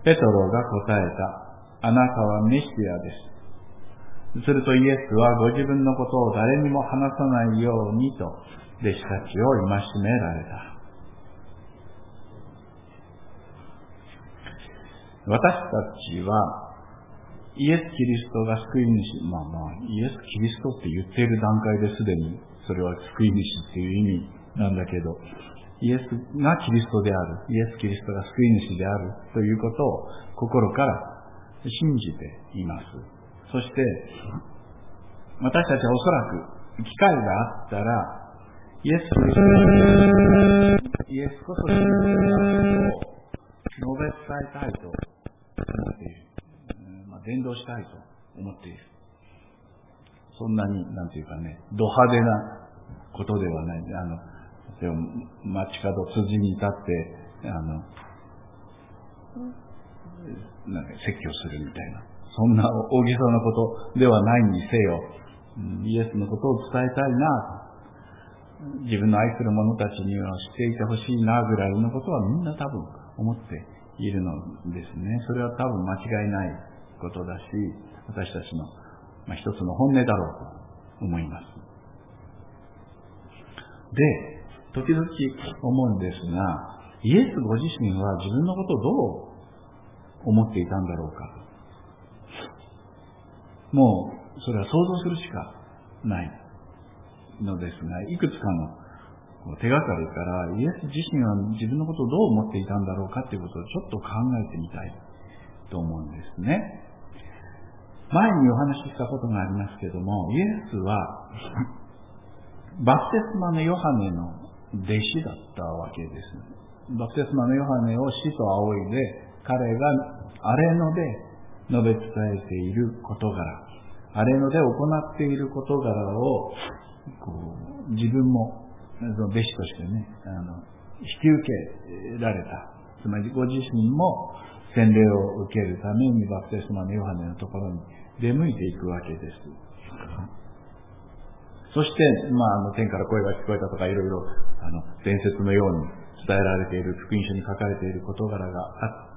ペトロが答えた。あなたはメシアです。するとイエスはご自分のことを誰にも話さないようにと弟子たちを戒められた。私たちはイエス・キリストが救い主、イエス・キリストって言っている段階ですでにそれは救い主っていう意味なんだけど、イエスがキリストである、イエス・キリストが救い主であるということを心から信じています。そして私たちはおそらく機会があったらイエス・キリスト、イエスこそキリストであることを述べ伝えたいと思っている。伝道したいと思っている。そんなになんていうかね、ド派手なことではない。でも街角辻に立ってなんか説教するみたいな、そんな大げさなことではないにせよ、イエスのことを伝えたいなと、自分の愛する者たちには知っていてほしいなぐらいのことはみんな多分思っているのですね。それは多分間違いないことだし、私たちの、一つの本音だろうと思います。で、時々思うんですが、イエスご自身は自分のことをどう思っていたんだろうか。もうそれは想像するしかないのですが、いくつかの手がかりからイエス自身は自分のことをどう思っていたんだろうかということをちょっと考えてみたいと思うんですね。前にお話ししたことがありますけれども、イエスはバプテスマのヨハネの弟子だったわけです。バプテスマのヨハネを師と仰いで、彼がアレノで述べ伝えている事柄、アレノで行っている事柄を自分も弟子としてね、引き受けられた。つまりご自身も洗礼を受けるためにバプテスマのヨハネのところに出向いていくわけです。そして、天から声が聞こえたとか、いろいろ伝説のように伝えられている福音書に書かれている事柄があって、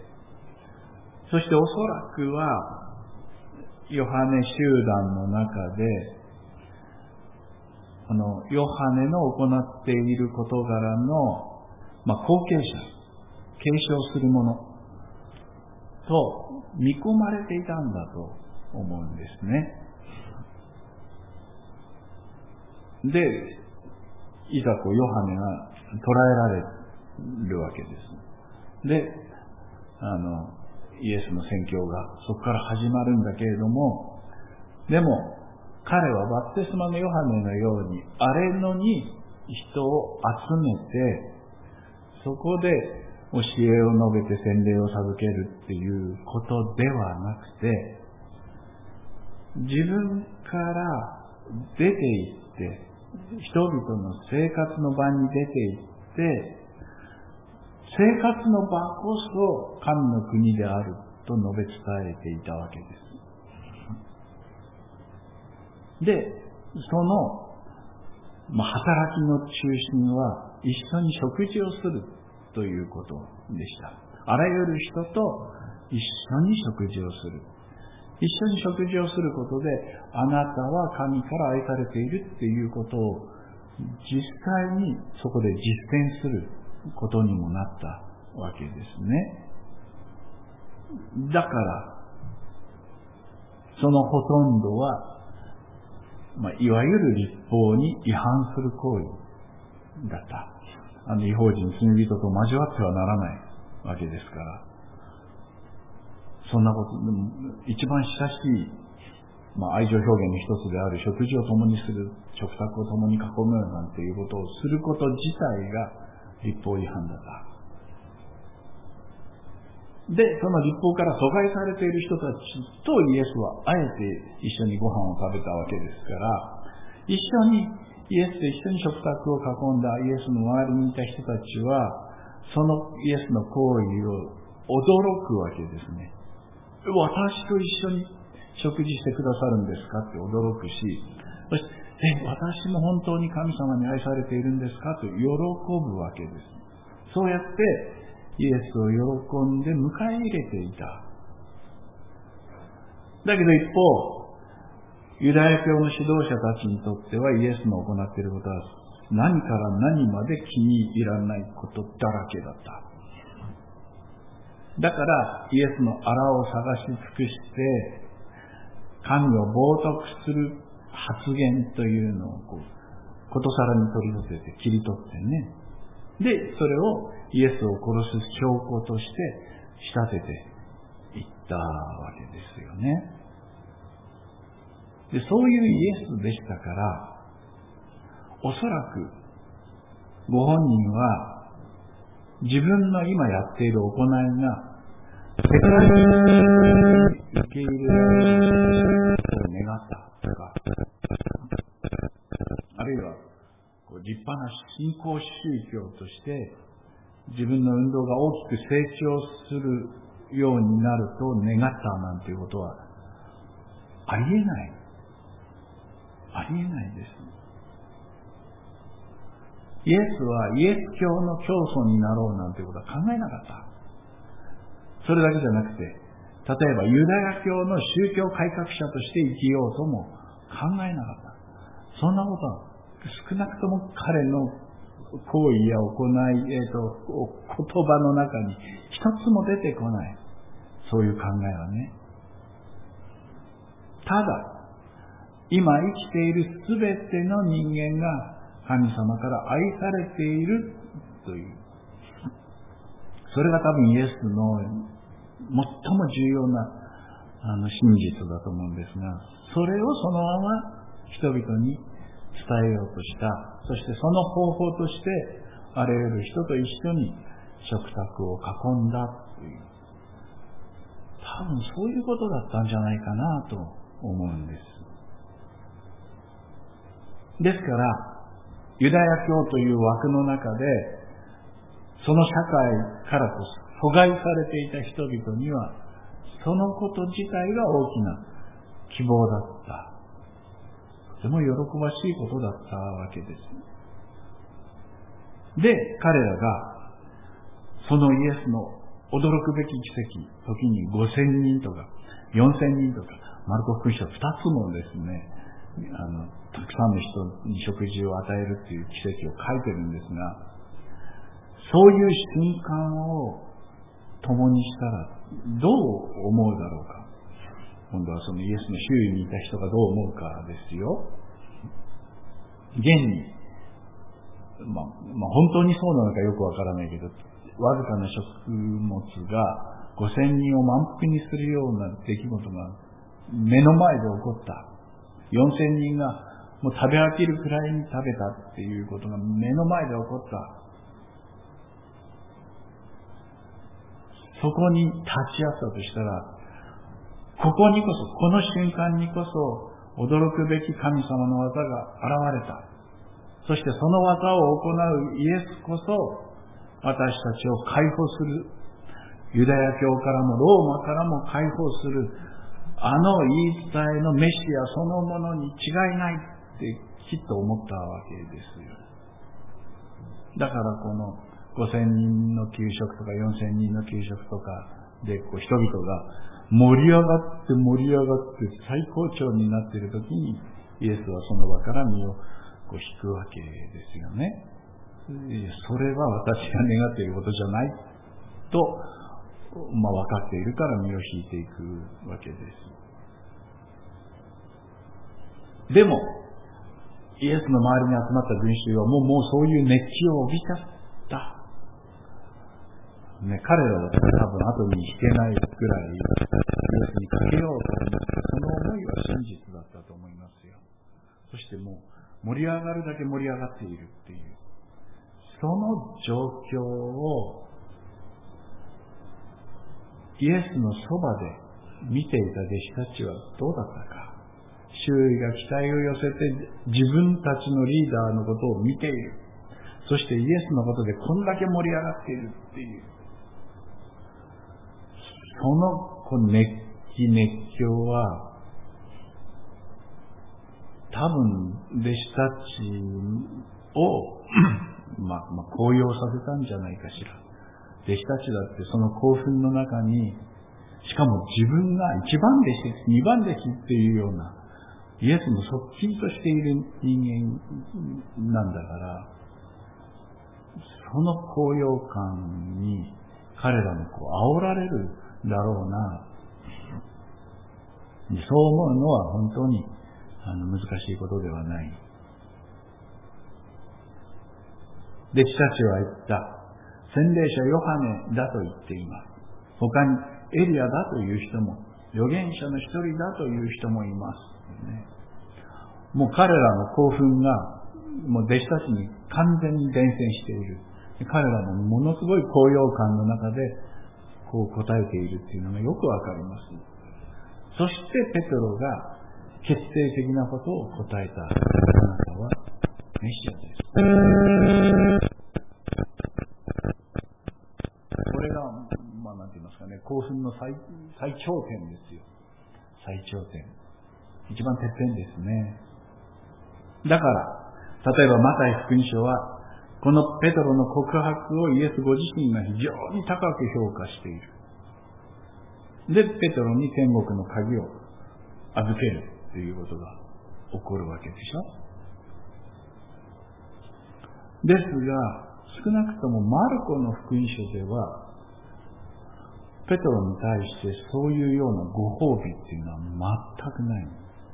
そしておそらくはヨハネ集団の中でこのヨハネの行っている事柄の、後継者、継承するものと見込まれていたんだと思うんですね。で、いざヨハネが捕らえられるわけです。で、イエスの宣教がそこから始まるんだけれども、でも彼はバプテスマのヨハネのようにアレノに人を集めて、そこで教えを述べて洗礼を授けるっていうことではなくて、自分から出て行って人々の生活の場に出て行って生活の場こそ神の国であると述べ伝えていたわけです。で、その、働きの中心は一緒に食事をするということでした。あらゆる人と一緒に食事をする。一緒に食事をすることで、あなたは神から愛されているっていうことを実際にそこで実践することにもなったわけですね。だからそのほとんどは、いわゆる律法に違反する行為だった。異邦人、罪人と交わってはならないわけですから、そんなこと、一番親しい、愛情表現の一つである食事を共にする、食卓を共に囲むなんていうことをすること自体が律法違反だった。で、その律法から阻害されている人たちとイエスはあえて一緒にご飯を食べたわけですから、一緒にイエスと一緒に食卓を囲んだイエスの周りにいた人たちは、そのイエスの行為を驚くわけですね。私と一緒に食事してくださるんですかって驚くし、そして私も本当に神様に愛されているんですかと喜ぶわけです。そうやってイエスを喜んで迎え入れていた。だけど一方、ユダヤ教の指導者たちにとってはイエスの行っていることは何から何まで気に入らないことだらけだった。だからイエスのあらを探し尽くして神を冒涜する発言というのをことさらに取り寄せて切り取ってね。で、それをイエスを殺す証拠として仕立てていったわけですよね。で、そういうイエスでしたから、おそらくご本人は自分の今やっている行いが世界に受け入れられることを願ったとか、あるいは立派な新興宗教として自分の運動が大きく成長するようになると願ったなんていうことはありえない。ありえないです。イエスはイエス教の教祖になろうなんていうことは考えなかった。それだけじゃなくて、例えばユダヤ教の宗教改革者として生きようとも考えなかった。そんなことは少なくとも彼の行為や行い、言葉の中に一つも出てこない。そういう考えはね。ただ、今生きているすべての人間が神様から愛されているという。それが多分イエスの最も重要な真実だと思うんですが、それをそのまま人々に伝えようとした。そしてその方法としてあらゆる人と一緒に食卓を囲んだという。多分そういうことだったんじゃないかなと思うんです。ですから、ユダヤ教という枠の中で、その社会から阻害されていた人々には、そのこと自体が大きな希望だった。とても喜ばしいことだったわけです。で、彼らが、そのイエスの驚くべき奇跡、時に5000人とか4000人とか、マルコ福音書2つもですね、たくさんの人に食事を与えるという奇跡を書いてるんですが、そういう瞬間を共にしたらどう思うだろうか。今度はそのイエスの周囲にいた人がどう思うかですよ。現に、本当にそうなのかよくわからないけど、わずかな食物が5000人を満腹にするような出来事が目の前で起こった。4000人がもう食べ飽きるくらいに食べたっていうことが目の前で起こった。そこに立ち会ったとしたら、ここにこそ、この瞬間にこそ驚くべき神様の技が現れた。そしてその技を行うイエスこそ私たちを解放する、ユダヤ教からもローマからも解放するあの言い伝えのメシアそのものに違いないってきっと思ったわけですよ。だからこの5000人の給食とか4000人の給食とかで人々が盛り上がって最高潮になっている時にイエスはその場から身を引くわけですよね。それは私が願っていることじゃないと分かっているから身を引いていくわけです。でもイエスの周りに集まった群衆はもうそういう熱気を帯びちゃった。彼らは多分後に引けないくらいイエスにかけようと思って、その思いは真実だったと思いますよ。そしてもう盛り上がるだけ盛り上がっているっていう、その状況をイエスのそばで見ていた弟子たちはどうだったか。周囲が期待を寄せて自分たちのリーダーのことを見ている。そしてイエスのことでこんだけ盛り上がっているっていう。その熱狂は多分弟子たちを高揚させたんじゃないかしら。 弟子たちだってその興奮の中に、しかも自分が一番弟子、二番弟子っていうような、イエスの側近としている人間なんだから、その高揚感に彼らも煽られるだろうな。そう思うのは本当に難しいことではない。弟子たちは言った。洗礼者ヨハネだと言っています。他にエリアだという人も、預言者の一人だという人もいます。ね、もう彼らの興奮が、もう弟子たちに完全に伝染している。彼らもものすごい高揚感の中で、こう答えているっていうのがよくわかります。そしてペトロが決定的なことを答えた。あなたはメシアです。これが、なんて言いますかね、興奮の最頂点ですよ。最頂点。一番てっぺんですね。だから、例えばマタイ福音書は、このペトロの告白をイエスご自身が非常に高く評価している。で、ペトロに天国の鍵を預けるということが起こるわけでしょ。ですが、少なくともマルコの福音書では、ペトロに対してそういうようなご褒美っていうのは全くない。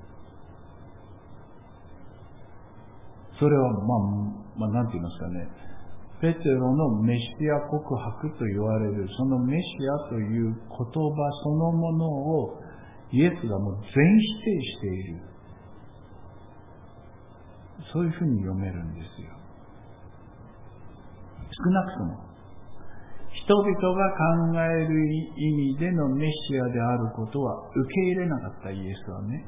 それはなんて言いますかね、ペテロのメシア告白と言われる、そのメシアという言葉そのものをイエスがもう全否定している。そういうふうに読めるんですよ。少なくとも、人々が考える意味でのメシアであることは受け入れなかったイエスはね、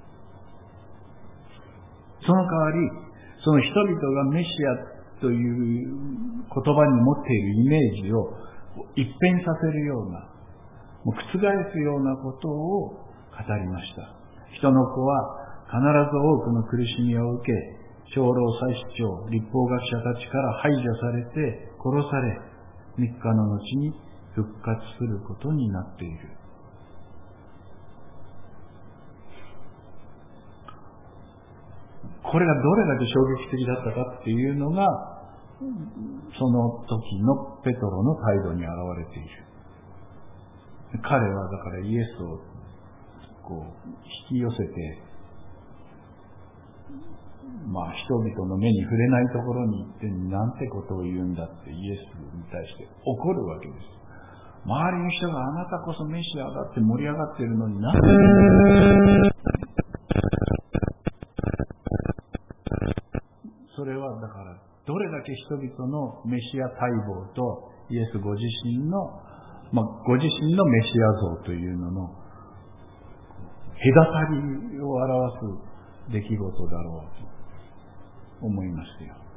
その代わり、その人々がメシアという言葉に持っているイメージを一変させるような、もう覆すようなことを語りました。人の子は必ず多くの苦しみを受け、長老祭司長、律法学者たちから排除されて殺され、3日の後に復活することになっている。これがどれだけ衝撃的だったかっていうのが、その時のペトロの態度に現れている。彼はだからイエスを引き寄せて、人々の目に触れないところに行ってなんてことを言うんだってイエスに対して怒るわけです。周りの人があなたこそメシアだって盛り上がっているのになんでそれはだからどれだけ人々のメシア待望とイエスご自身の、ご自身のメシア像というのの隔たりを表す出来事だろうと思いましたよ。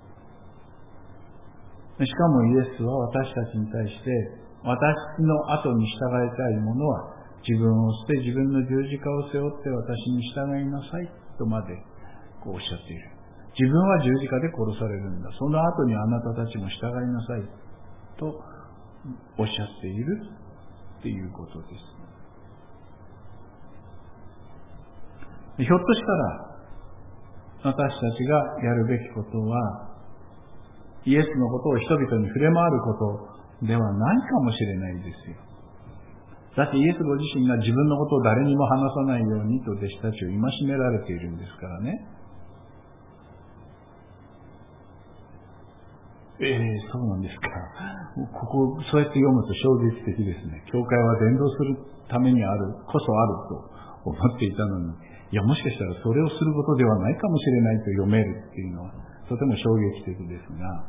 しかもイエスは私たちに対して私の後に従いたい者は自分を捨て自分の十字架を背負って私に従いなさいとまでおっしゃっている。自分は十字架で殺されるんだ。その後にあなたたちも従いなさいとおっしゃっているっていうことです。ひょっとしたら私たちがやるべきことはイエスのことを人々に触れ回ることではないかもしれないですよ。だってイエスご自身が自分のことを誰にも話さないようにと弟子たちを戒められているんですからね。そうなんですか。ここそうやって読むと衝撃的ですね。教会は伝道するためにこそあると思っていたのに、もしかしたらそれをすることではないかもしれないと読めるっていうのはとても衝撃的ですが、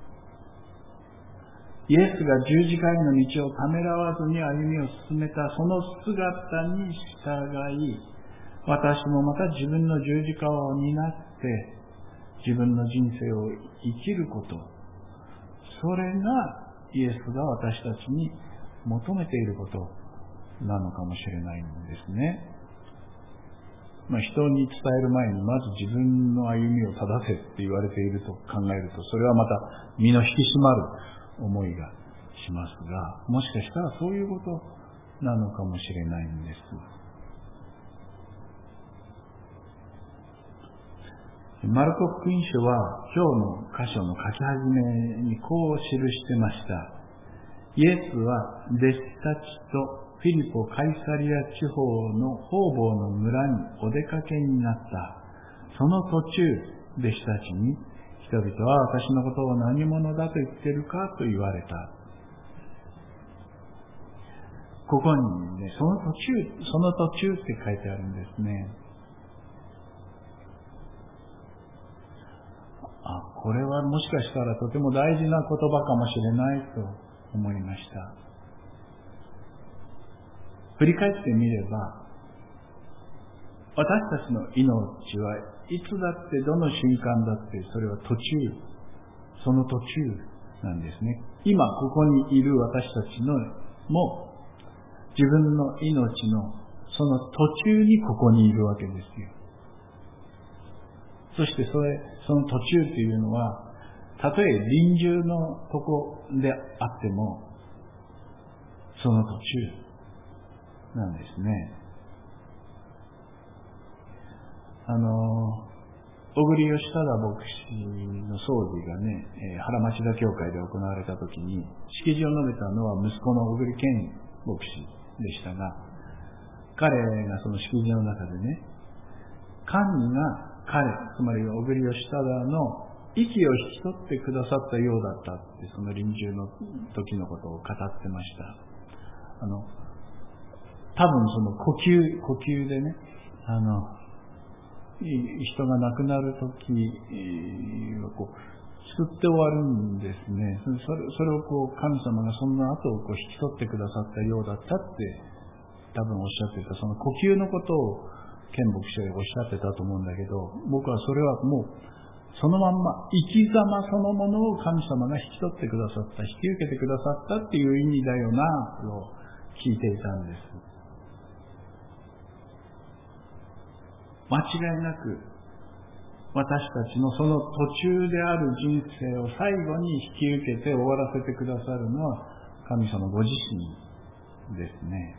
イエスが十字架への道をためらわずに歩みを進めたその姿に従い、私もまた自分の十字架を担って自分の人生を生きること、それがイエスが私たちに求めていることなのかもしれないんですね。人に伝える前にまず自分の歩みを正せって言われていると考えると、それはまた身の引き締まる思いがしますが、もしかしたらそういうことなのかもしれないんです。マルコ福音書は今日の箇所の書き始めにこう記してました。イエスは弟子たちとフィリポ・カイサリア地方の方々の村にお出かけになった。その途中、弟子たちに、人々は私のことを何者だと言っているかと言われた。ここにね、その途中って書いてあるんですね。これはもしかしたらとても大事な言葉かもしれないと思いました。振り返ってみれば、私たちの命はいつだってどの瞬間だってそれはその途中なんですね。今ここにいる私たちのも自分の命のその途中にここにいるわけですよ。そしてその途中っていうのは、たとえ臨終のとこであっても、その途中なんですね。小栗吉忠牧師の葬儀がね、原町田教会で行われたときに、式辞を述べたのは息子の小栗健牧師でしたが、彼がその式辞の中でね、神が彼、つまり小栗吉忠の息を引き取ってくださったようだったって、その臨終の時のことを語ってました。多分その呼吸でね、人が亡くなる時はこう吸って終わるんですね。それをこう神様がそんな後をこう引き取ってくださったようだったって多分おっしゃってた、その呼吸のことを健牧師がおっしゃってたと思うんだけど、僕はそれはもうそのまんま生き様そのものを神様が引き取ってくださった、引き受けてくださったっていう意味だよなと聞いていたんです。間違いなく私たちのその途中である人生を最後に引き受けて終わらせてくださるのは神様ご自身ですね。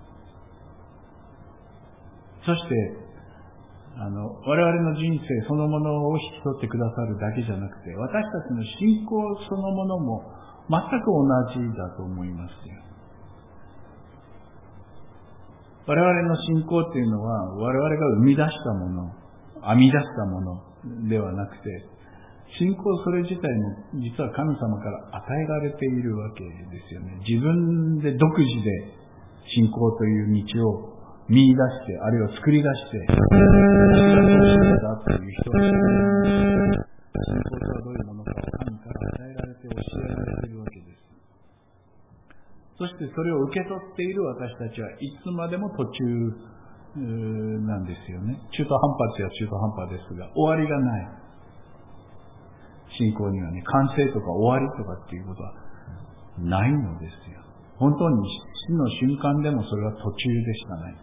そして我々の人生そのものを引き取ってくださるだけじゃなくて、私たちの信仰そのものも全く同じだと思いますよ。我々の信仰っていうのは我々が生み出したもの、編み出したものではなくて、信仰それ自体も実は神様から与えられているわけですよね。自分で独自で信仰という道を見出して、あるいは作り出して、私がそうしてたという人は信仰とはどういうものかを神から与えられて教えられているわけです。そしてそれを受け取っている私たちはいつまでも途中なんですよね。中途半端は中途半端ですが、終わりがない。信仰にはね、完成とか終わりとかっていうことはないのですよ。本当に死の瞬間でもそれは途中でしかない。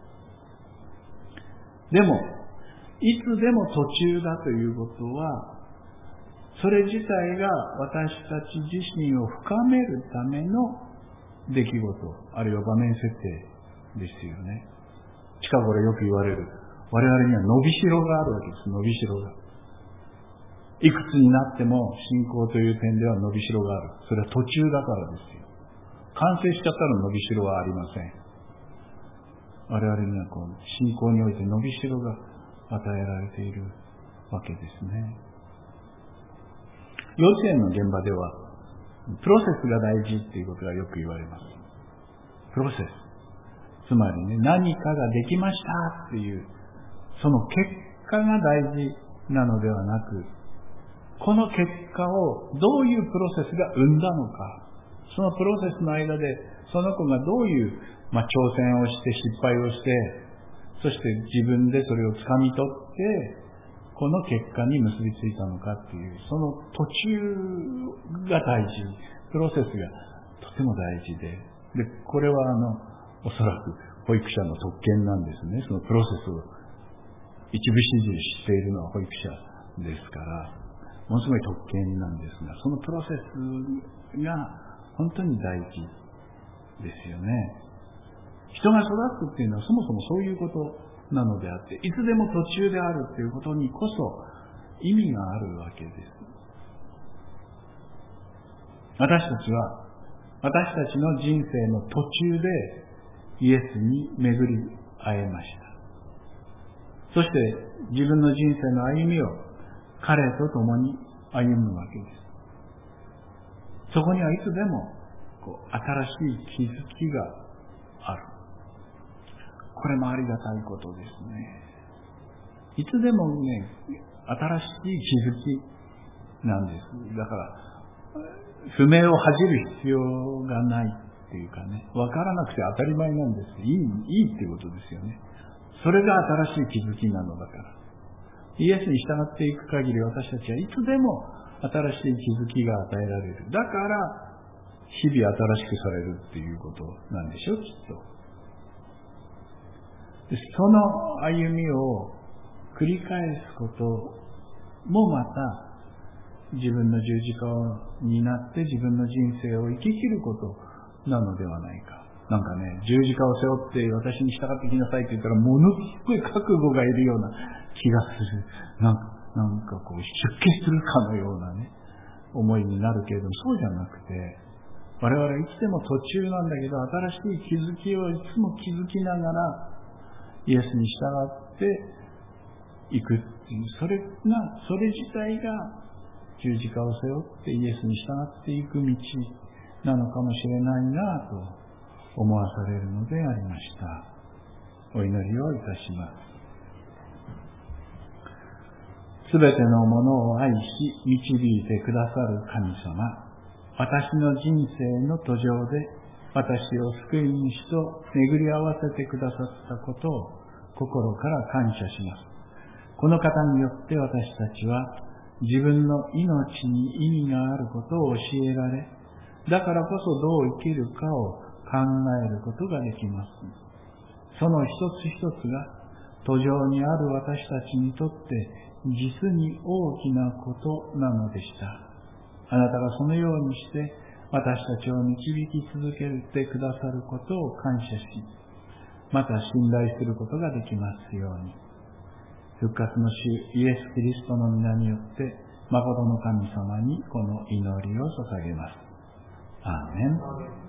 でも、いつでも途中だということは、それ自体が私たち自身を深めるための出来事、あるいは場面設定ですよね。近頃よく言われる、我々には伸びしろがあるわけです。伸びしろが。いくつになっても信仰という点では伸びしろがある。それは途中だからですよ。完成しちゃったら伸びしろはありません。我々にはこう信仰において伸びしろが与えられているわけですね。幼稚園の現場ではプロセスが大事っていうことがよく言われます。プロセス。つまりね、何かができましたっていう、その結果が大事なのではなく、この結果をどういうプロセスが生んだのか、そのプロセスの間でその子がどういう挑戦をして失敗をして、そして自分でそれを掴み取って、この結果に結びついたのかっていう、その途中が大事、プロセスがとても大事で、これはおそらく保育者の特権なんですね。そのプロセスを一部始終しているのは保育者ですから、ものすごい特権なんですが、そのプロセスが本当に大事ですよね。人が育つっていうのはそもそもそういうことなのであって、いつでも途中であるっていうことにこそ意味があるわけです。私たちは私たちの人生の途中でイエスに巡り会えました。そして自分の人生の歩みを彼と共に歩むわけです。そこにはいつでも新しい気づきがある。これもありがたいことですね。いつでもね、新しい気づきなんです。だから不明を恥じる必要がないっていうかね、わからなくて当たり前なんです。いいっていうことですよね。それが新しい気づきなのだから。イエスに従っていく限り私たちはいつでも新しい気づきが与えられる。だから日々新しくされるっていうことなんでしょう、きっと。でその歩みを繰り返すこともまた自分の十字架になって自分の人生を生き切ることなのではないか。なんかね、十字架を背負って私に従ってきなさいって言ったらものすごい覚悟がいるような気がする。なんか出家するかのようなね、思いになるけれども、そうじゃなくて、我々はいつでも途中なんだけど、新しい気づきをいつも気づきながらイエスに従っていくっていう、それ自体が十字架を背負ってイエスに従っていく道なのかもしれないなと思わされるのでありました。お祈りをいたします。すべてのものを愛し導いてくださる神様、私の人生の途上で私を救い主と巡り合わせてくださったことを心から感謝します。この方によって私たちは自分の命に意味があることを教えられ、だからこそどう生きるかを考えることができます。その一つ一つが途上にある私たちにとって実に大きなことなのでした。あなたがそのようにして私たちを導き続けてくださることを感謝し、また信頼することができますように。復活の主イエス・キリストの皆によって誠の神様にこの祈りを捧げます。アーメン。